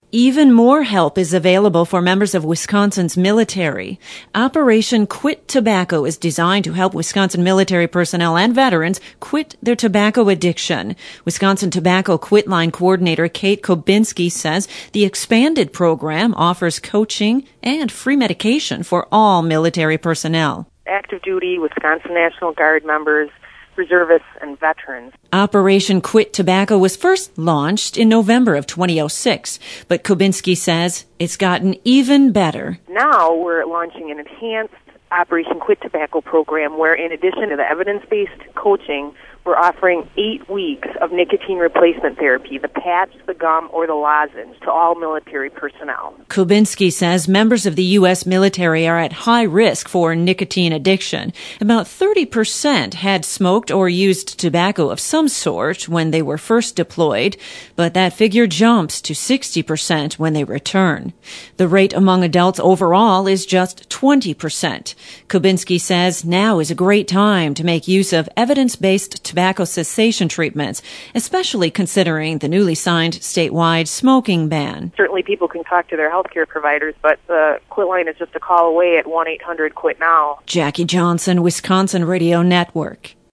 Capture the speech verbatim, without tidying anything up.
Even more help is available for members of Wisconsin's military. Operation Quit Tobacco is designed to help Wisconsin military personnel and veterans quit their tobacco addiction. Wisconsin Tobacco Quit Line Coordinator Kate Kobinski says the expanded program offers coaching and free medication for all military personnel. Active duty, Wisconsin National Guard members, reservists, and veterans. Operation Quit Tobacco was first launched in November of two thousand six, but Kobinski says it's gotten even better. Now we're launching an enhanced Operation Quit Tobacco program where, in addition to the evidence-based coaching, we're offering eight weeks of nicotine replacement therapy, the patch, the gum, or the lozenge, to all military personnel. Kobinski says members of the U S military are at high risk for nicotine addiction. About thirty percent had smoked or used tobacco of some sort when they were first deployed, but that figure jumps to sixty percent when they return. The rate among adults overall is just twenty percent. Kobinski says now is a great time to make use of evidence-based tobacco cessation treatments, especially considering the newly signed statewide smoking ban. Certainly people can talk to their healthcare providers, but the Quit line is just a call away at one eight hundred quit now. Jackie Johnson, Wisconsin Radio Network.